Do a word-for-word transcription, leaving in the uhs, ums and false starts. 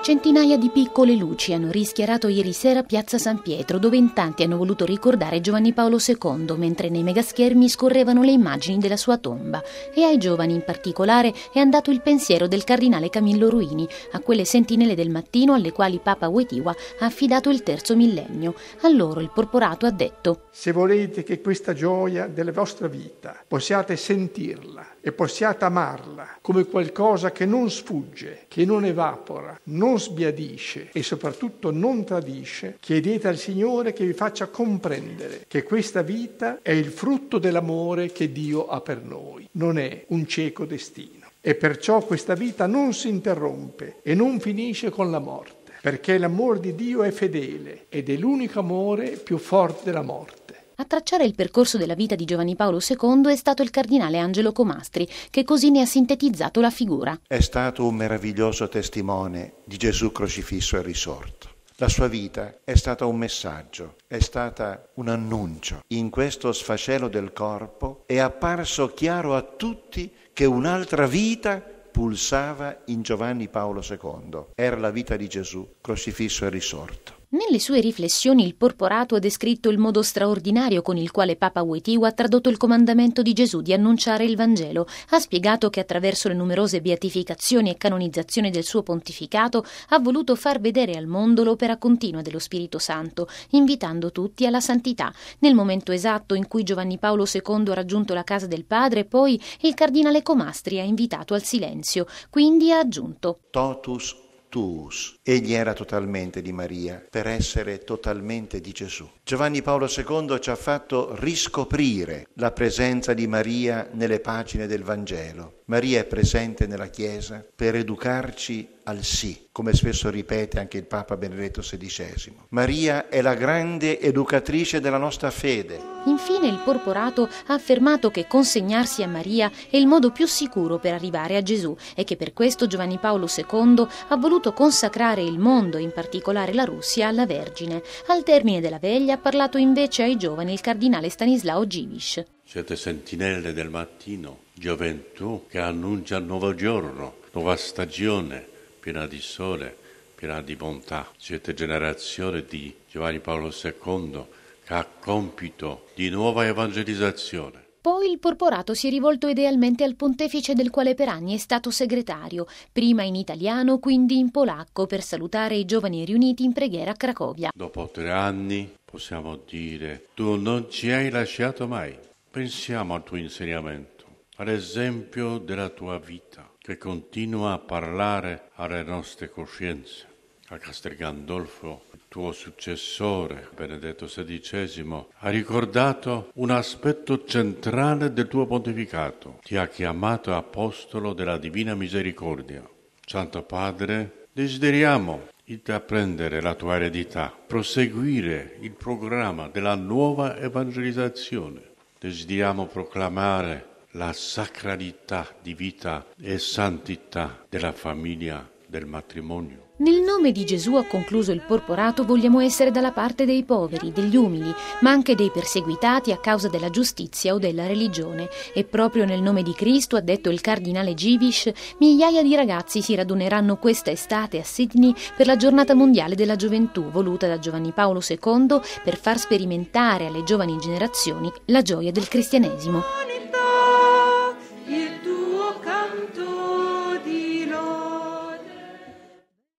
Centinaia di piccole luci hanno rischiarato ieri sera Piazza San Pietro, dove in tanti hanno voluto ricordare Giovanni Paolo secondo, mentre nei megaschermi scorrevano le immagini della sua tomba. E ai giovani in particolare è andato il pensiero del cardinale Camillo Ruini, a quelle sentinelle del mattino alle quali Papa Wojtyła ha affidato il terzo millennio. A loro il Porporato ha detto: se volete che questa gioia della vostra vita possiate sentirla e possiate amarla come qualcosa che non sfugge, che non evapora, non sbiadisce e soprattutto non tradisce, chiedete al Signore che vi faccia comprendere che questa vita è il frutto dell'amore che Dio ha per noi, non è un cieco destino. E perciò questa vita non si interrompe e non finisce con la morte, perché l'amore di Dio è fedele ed è l'unico amore più forte della morte. A tracciare il percorso della vita di Giovanni Paolo secondo è stato il cardinale Angelo Comastri, che così ne ha sintetizzato la figura. È stato un meraviglioso testimone di Gesù crocifisso e risorto. La sua vita è stata un messaggio, è stata un annuncio. In questo sfacelo del corpo è apparso chiaro a tutti che un'altra vita pulsava in Giovanni Paolo secondo. Era la vita di Gesù crocifisso e risorto. Nelle sue riflessioni il Porporato ha descritto il modo straordinario con il quale Papa Wojtyła ha tradotto il comandamento di Gesù di annunciare il Vangelo. Ha spiegato che attraverso le numerose beatificazioni e canonizzazioni del suo pontificato ha voluto far vedere al mondo l'opera continua dello Spirito Santo, invitando tutti alla santità. Nel momento esatto in cui Giovanni Paolo secondo ha raggiunto la casa del Padre, poi il cardinale Comastri ha invitato al silenzio. Quindi ha aggiunto: Totus tuus. Egli era totalmente di Maria per essere totalmente di Gesù. Giovanni Paolo secondo ci ha fatto riscoprire la presenza di Maria nelle pagine del Vangelo. Maria è presente nella Chiesa per educarci al sì, come spesso ripete anche il Papa Benedetto sedicesimo. Maria è la grande educatrice della nostra fede. Infine il Porporato ha affermato che consegnarsi a Maria è il modo più sicuro per arrivare a Gesù e che per questo Giovanni Paolo secondo ha voluto consacrare il mondo, in particolare la Russia, alla Vergine. Al termine della veglia ha parlato invece ai giovani il cardinale Stanislao Dziwisz. Siete sentinelle del mattino, gioventù che annuncia il nuovo giorno, nuova stagione, piena di sole, piena di bontà. Siete generazione di Giovanni Paolo secondo che ha compito di nuova evangelizzazione. Poi il Porporato si è rivolto idealmente al pontefice del quale per anni è stato segretario, prima in italiano, quindi in polacco, per salutare i giovani riuniti in preghiera a Cracovia. Dopo tre anni possiamo dire: tu non ci hai lasciato mai. Pensiamo al tuo insegnamento, all'esempio della tua vita, che continua a parlare alle nostre coscienze. A Castel Gandolfo, il tuo successore, Benedetto sedicesimo, ha ricordato un aspetto centrale del tuo pontificato. Ti ha chiamato apostolo della Divina Misericordia. Santo Padre, desideriamo intraprendere la tua eredità, proseguire il programma della nuova evangelizzazione. Desideriamo proclamare la sacralità di vita e santità della famiglia, del matrimonio. Nel nome di Gesù, ha concluso il Porporato, vogliamo essere dalla parte dei poveri, degli umili, ma anche dei perseguitati a causa della giustizia o della religione. E proprio nel nome di Cristo, ha detto il cardinale Dziwisz, migliaia di ragazzi si raduneranno questa estate a Sydney per la giornata mondiale della gioventù, voluta da Giovanni Paolo secondo per far sperimentare alle giovani generazioni la gioia del cristianesimo.